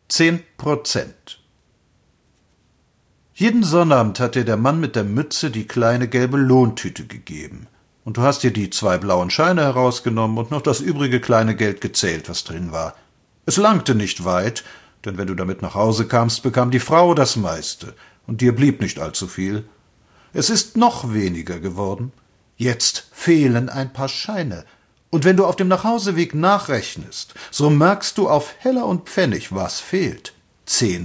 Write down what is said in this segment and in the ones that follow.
10%. Jeden Sonnabend hat dir der Mann mit der Mütze die kleine gelbe Lohntüte gegeben. Und du hast dir die 2 blauen Scheine herausgenommen und noch das übrige kleine Geld gezählt, was drin war. Es langte nicht weit, denn wenn du damit nach Hause kamst, bekam die Frau das meiste, und dir blieb nicht allzu viel. Es ist noch weniger geworden. Jetzt fehlen ein paar Scheine. Und wenn du auf dem Nachhauseweg nachrechnest, so merkst du auf Heller und Pfennig, was fehlt. 10%.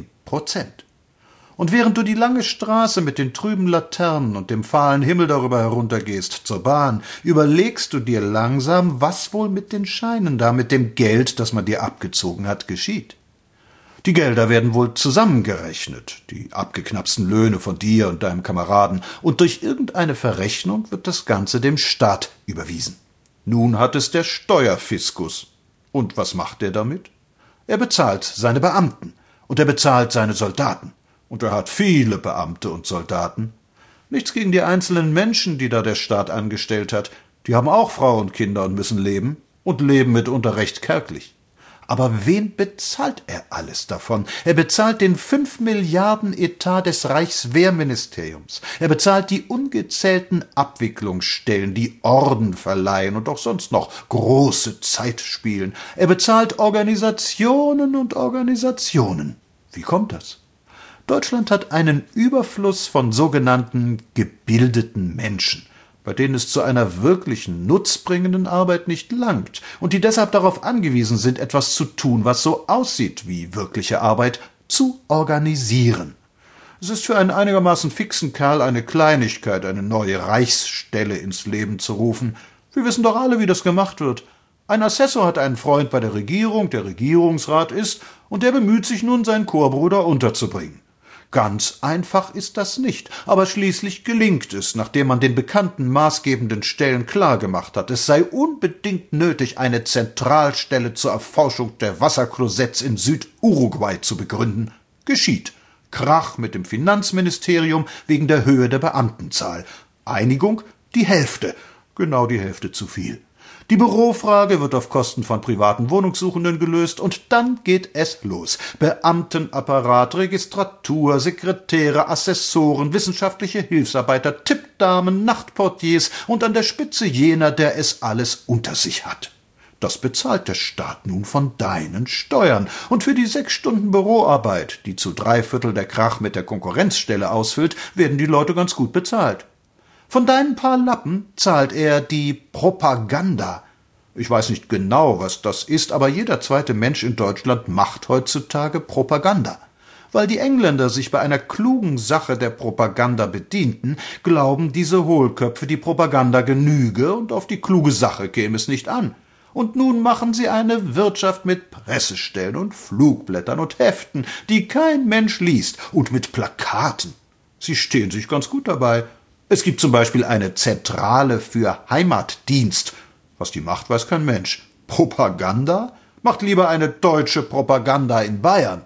Und während du die lange Straße mit den trüben Laternen und dem fahlen Himmel darüber heruntergehst zur Bahn, überlegst du dir langsam, was wohl mit den Scheinen da, mit dem Geld, das man dir abgezogen hat, geschieht. Die Gelder werden wohl zusammengerechnet, die abgeknapsten Löhne von dir und deinem Kameraden, und durch irgendeine Verrechnung wird das Ganze dem Staat überwiesen. Nun hat es der Steuerfiskus. Und was macht er damit? Er bezahlt seine Beamten und er bezahlt seine Soldaten. Und er hat viele Beamte und Soldaten. Nichts gegen die einzelnen Menschen, die da der Staat angestellt hat. Die haben auch Frau und Kinder und müssen leben und leben mitunter recht kärglich. Aber wen bezahlt er alles davon? Er bezahlt den 5 Milliarden Etat des Reichswehrministeriums. Er bezahlt die ungezählten Abwicklungsstellen, die Orden verleihen und auch sonst noch große Zeit spielen. Er bezahlt Organisationen und Organisationen. Wie kommt das? Deutschland hat einen Überfluss von sogenannten gebildeten Menschen, bei denen es zu einer wirklichen nutzbringenden Arbeit nicht langt und die deshalb darauf angewiesen sind, etwas zu tun, was so aussieht wie wirkliche Arbeit, zu organisieren. Es ist für einen einigermaßen fixen Kerl eine Kleinigkeit, eine neue Reichsstelle ins Leben zu rufen. Wir wissen doch alle, wie das gemacht wird. Ein Assessor hat einen Freund bei der Regierung, der Regierungsrat ist, und der bemüht sich nun, seinen Chorbruder unterzubringen. Ganz einfach ist das nicht, aber schließlich gelingt es, nachdem man den bekannten maßgebenden Stellen klargemacht hat, es sei unbedingt nötig, eine Zentralstelle zur Erforschung der Wasserklosetts in Süduruguay zu begründen. Geschieht. Krach mit dem Finanzministerium wegen der Höhe der Beamtenzahl. Einigung? Die Hälfte. Genau die Hälfte zu viel. Die Bürofrage wird auf Kosten von privaten Wohnungssuchenden gelöst und dann geht es los. Beamtenapparat, Registratur, Sekretäre, Assessoren, wissenschaftliche Hilfsarbeiter, Tippdamen, Nachtportiers und an der Spitze jener, der es alles unter sich hat. Das bezahlt der Staat nun von deinen Steuern. Und für die 6 Stunden Büroarbeit, die zu 3/4 der Krach mit der Konkurrenzstelle ausfüllt, werden die Leute ganz gut bezahlt. Von deinen paar Lappen zahlt er die Propaganda. Ich weiß nicht genau, was das ist, aber jeder zweite Mensch in Deutschland macht heutzutage Propaganda. Weil die Engländer sich bei einer klugen Sache der Propaganda bedienten, glauben diese Hohlköpfe, die Propaganda genüge und auf die kluge Sache käme es nicht an. Und nun machen sie eine Wirtschaft mit Pressestellen und Flugblättern und Heften, die kein Mensch liest, und mit Plakaten. Sie stehen sich ganz gut dabei. Es gibt zum Beispiel eine Zentrale für Heimatdienst. Was die macht, weiß kein Mensch. Propaganda? Macht lieber eine deutsche Propaganda in Bayern.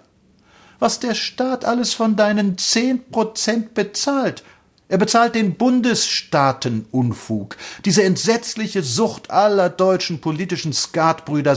Was der Staat alles von deinen 10% bezahlt. Er bezahlt den Bundesstaatenunfug, diese entsetzliche Sucht aller deutschen politischen Skatbrüder,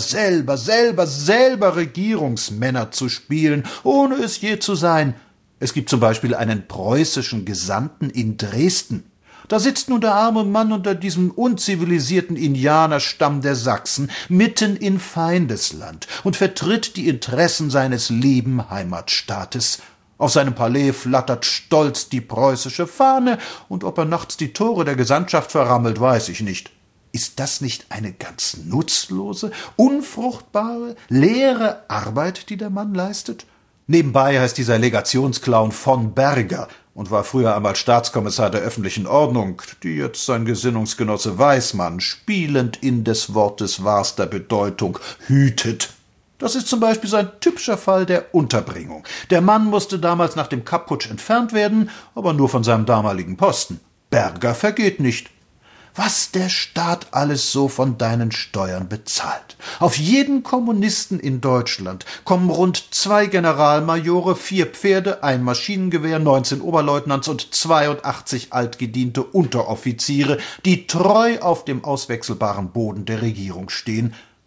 selber Regierungsmänner zu spielen, ohne es je zu sein. Es gibt zum Beispiel einen preußischen Gesandten in Dresden. Da sitzt nun der arme Mann unter diesem unzivilisierten Indianerstamm der Sachsen mitten in Feindesland und vertritt die Interessen seines lieben Heimatstaates. Auf seinem Palais flattert stolz die preußische Fahne, und ob er nachts die Tore der Gesandtschaft verrammelt, weiß ich nicht. Ist das nicht eine ganz nutzlose, unfruchtbare, leere Arbeit, die der Mann leistet? Nebenbei heißt dieser Legationsclown von Berger und war früher einmal Staatskommissar der öffentlichen Ordnung, die jetzt sein Gesinnungsgenosse Weismann spielend in des Wortes wahrster Bedeutung hütet. Das ist zum Beispiel so ein typischer Fall der Unterbringung. Der Mann musste damals nach dem Kapp-Putsch entfernt werden, aber nur von seinem damaligen Posten. Berger vergeht nicht. Was der Staat alles so von deinen Steuern bezahlt. Auf jeden Kommunisten in Deutschland kommen rund 2 Generalmajore, 4 Pferde, ein Maschinengewehr, 19 Oberleutnants und 82 altgediente Unteroffiziere, die treu auf dem auswechselbaren Boden der Regierung stehen.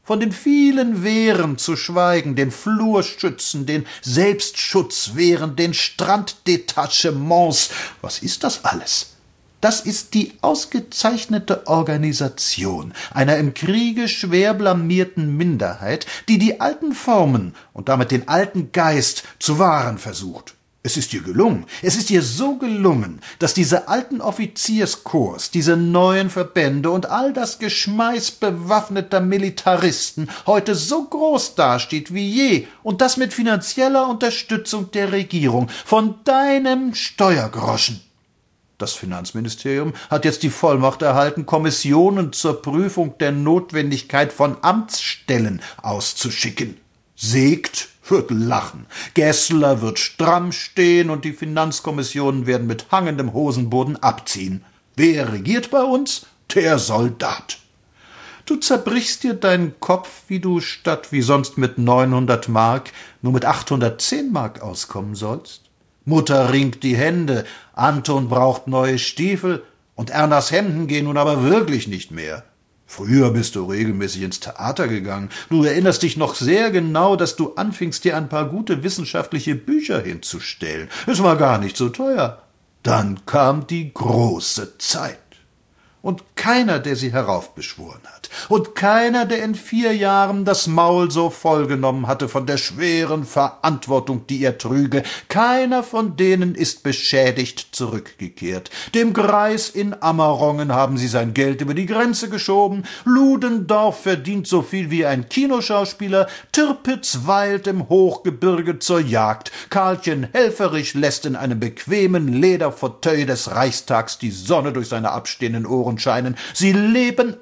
Von den vielen Wehren zu schweigen, den Flurschützen, den Selbstschutzwehren, den Stranddetachements. Was ist das alles? Das ist die ausgezeichnete Organisation einer im Kriege schwer blamierten Minderheit, die die alten Formen und damit den alten Geist zu wahren versucht. Es ist ihr gelungen, es ist ihr so gelungen, dass diese alten Offizierskorps, diese neuen Verbände und all das Geschmeiß bewaffneter Militaristen heute so groß dasteht wie je, und das mit finanzieller Unterstützung der Regierung, von deinem Steuergroschen. Das Finanzministerium hat jetzt die Vollmacht erhalten, Kommissionen zur Prüfung der Notwendigkeit von Amtsstellen auszuschicken. Seegt wird lachen, Gessler wird stramm stehen und die Finanzkommissionen werden mit hangendem Hosenboden abziehen. Wer regiert bei uns? Der Soldat. Du zerbrichst dir deinen Kopf, wie du statt wie sonst mit 900 Mark nur mit 810 Mark auskommen sollst. Mutter ringt die Hände, Anton braucht neue Stiefel und Ernas Hemden gehen nun aber wirklich nicht mehr. Früher bist du regelmäßig ins Theater gegangen. Du erinnerst dich noch sehr genau, dass du anfingst, dir ein paar gute wissenschaftliche Bücher hinzustellen. Es war gar nicht so teuer. Dann kam die große Zeit. Und keiner, der sie heraufbeschworen hat, und keiner, der in 4 Jahren das Maul so vollgenommen hatte von der schweren Verantwortung, die er trüge, keiner von denen ist beschädigt zurückgekehrt. Dem Greis in Ammerongen haben sie sein Geld über die Grenze geschoben, Ludendorff verdient so viel wie ein Kinoschauspieler, Tirpitz weilt im Hochgebirge zur Jagd, Karlchen Helfferich lässt in einem bequemen Lederfauteuil des Reichstags die Sonne durch seine abstehenden Ohren scheinen. Sie leben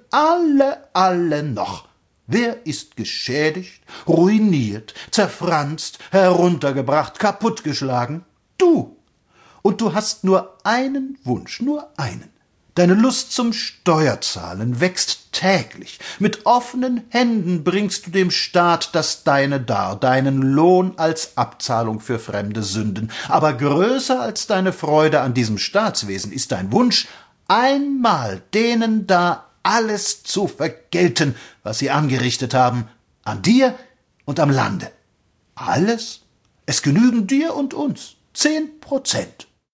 alle noch. Wer ist geschädigt, ruiniert, zerfranst, heruntergebracht, kaputtgeschlagen? Du. Und du hast nur einen Wunsch, nur einen. Deine Lust zum Steuerzahlen wächst täglich. Mit offenen Händen bringst du dem Staat das Deine dar, deinen Lohn als Abzahlung für fremde Sünden. Aber größer als deine Freude an diesem Staatswesen ist dein Wunsch, einmal denen da alles zu vergelten, was sie angerichtet haben, an dir und am Lande. Alles? Es genügen dir und uns 10%.